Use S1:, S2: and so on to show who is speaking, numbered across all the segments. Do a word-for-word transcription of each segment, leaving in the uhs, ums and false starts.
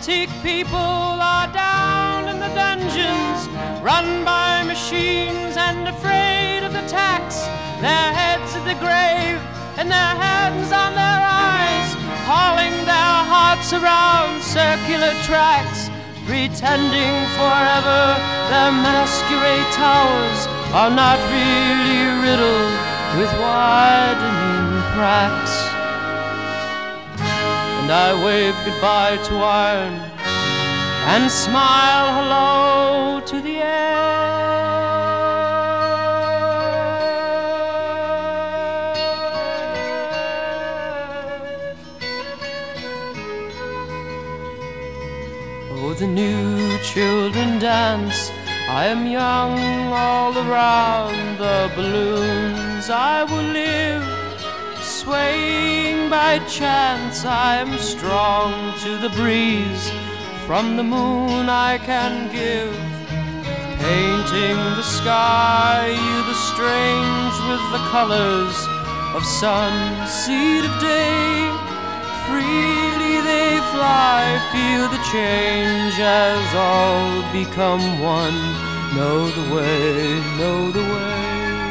S1: Antique people are down in the dungeons, run by machines and afraid of the tax. Their heads at the grave and their hands on their eyes, hauling their hearts around circular tracks, pretending forever their masquerade towers are not really riddled with widening cracks. And I wave goodbye to iron and smile hello to the air. Oh, the new children dance. I am young all around the balloons. I will live swaying by chance. I am strong to the breeze. From the moon I can give, painting the sky, you the strange with the colors of sun, seed of day. Freely they fly, feel the change as all become one. Know the way, know the way.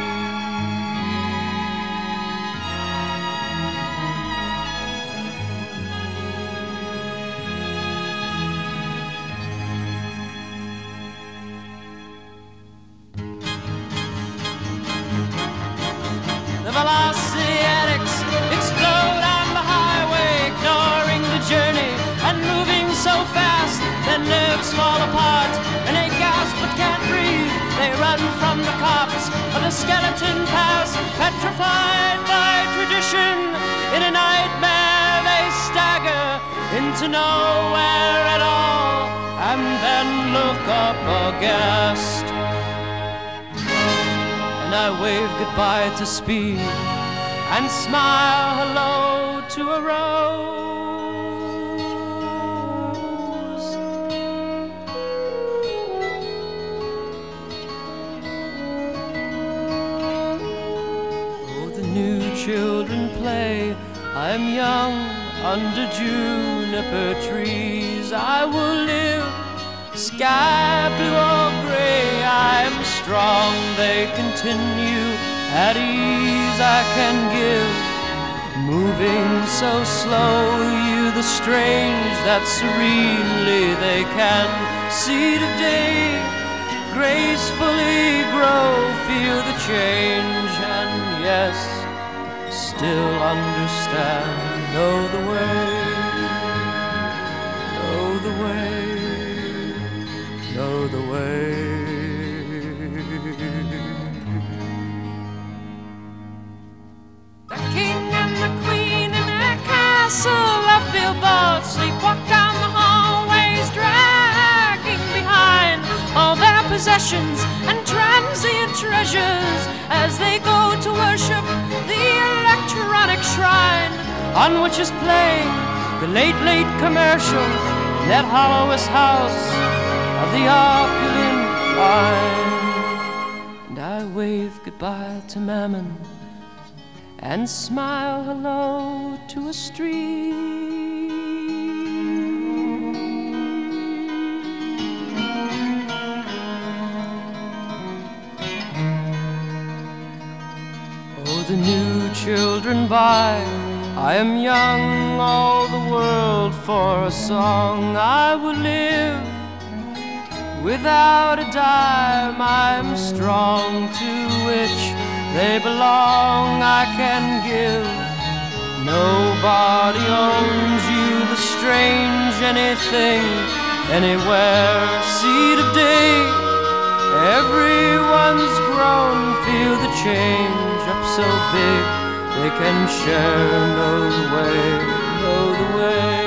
S1: The velocietics explode on the highway, ignoring the journey and moving so fast their nerves fall apart and they gasp but can't breathe. They run from the cops of the skeleton pass, petrified by tradition. In a nightmare they stagger into nowhere at all and then look up aghast. And I wave goodbye to speed and smile hello to a rose. Oh, the new children play. I am young under juniper trees. I will live sky blue or gray. I am strong, they continue at ease. I can give, moving so slow, you the strange that serenely they can. Seed of day, gracefully grow, feel the change and yes, still understand. Know the way, know the way, know the way. The king and the queen in their castle of billboards sleepwalk down the hallways, dragging behind all their possessions and transient treasures as they go to worship the electronic shrine on which is playing the late, late commercial, that hollowest house of the opulent line. And I wave goodbye to Mammon and smile hello to a street. Oh, the new children buy. I am young, all the world for a song. I will live without a dime. I am strong to which they belong. I can give. Nobody owns you, the strange anything, anywhere. Seed of day, everyone's grown. Feel the change up so big they can share. Know the way, know the way.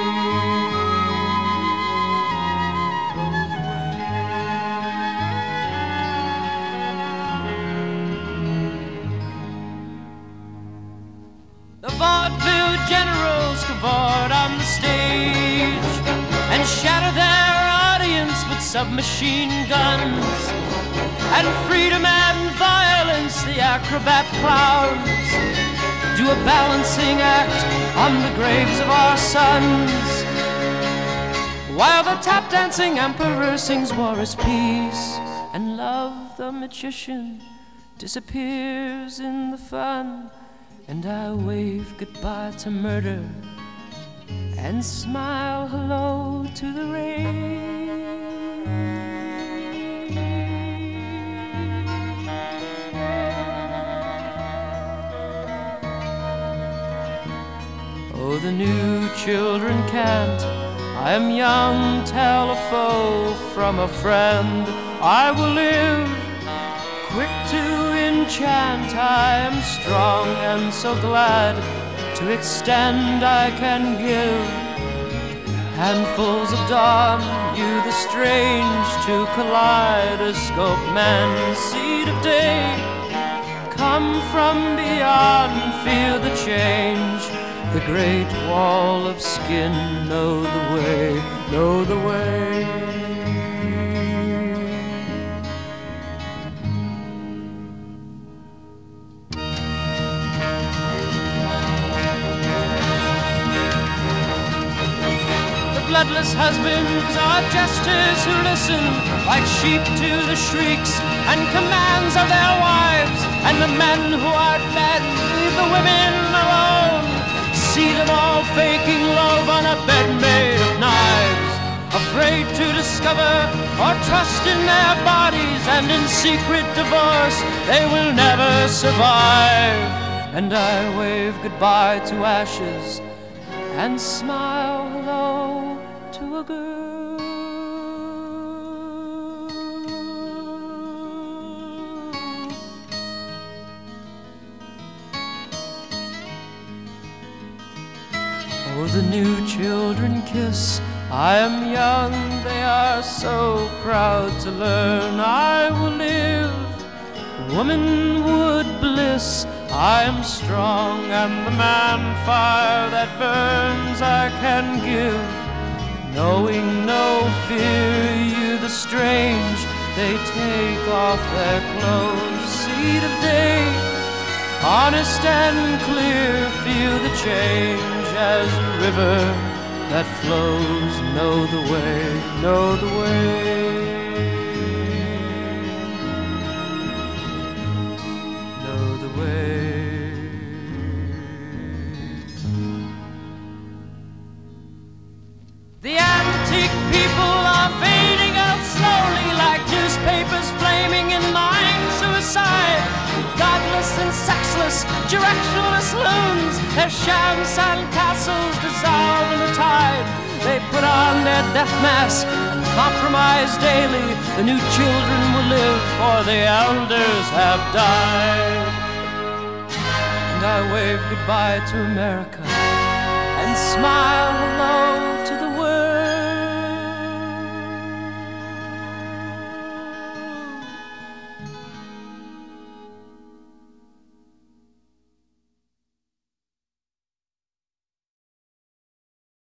S1: The vaudeville generals cavort on the stage and shatter their audience with submachine guns. And freedom and violence, the acrobat clowns, do a balancing act on the graves of our sons. while the tap dancing emperor sings war is peace, and love the magician disappears in the fun. And I wave goodbye to murder and smile hello to the rain. Oh, the new children can't, I am young, tell a foe from a friend. I will live, quick to enchant, I am strong and so glad to extend I can give. Handfuls of dawn, you the strange to kaleidoscope man, seed of day, come from beyond, feel the change. The great wall of skin, know the way, know the way. The bloodless husbands are jesters who listen like sheep to the shrieks and commands of their wives, and the men who are dead leave the women alone. See them all faking love on a bed made of knives, afraid to discover or trust in their bodies, and in secret divorce they will never survive. And I wave goodbye to ashes and smile hello to a girl. Oh, the new children kiss, I am young, they are so proud to learn. I will live, womanhood bliss, I am strong, and the man fire that burns I can give. Knowing no fear, you the strange, they take off their clothes. Seed of day, honest and clear, feel the change as a river that flows. Know the way, know the way, know the way. The antique people are fading out slowly like newspapers flaming in mine suicide. Godless and sexless, directionless loons, their sham sandcastles dissolve in the tide. They put on their death masks and compromise daily. The new children will live, for the elders have died. And I wave goodbye to America and smile hello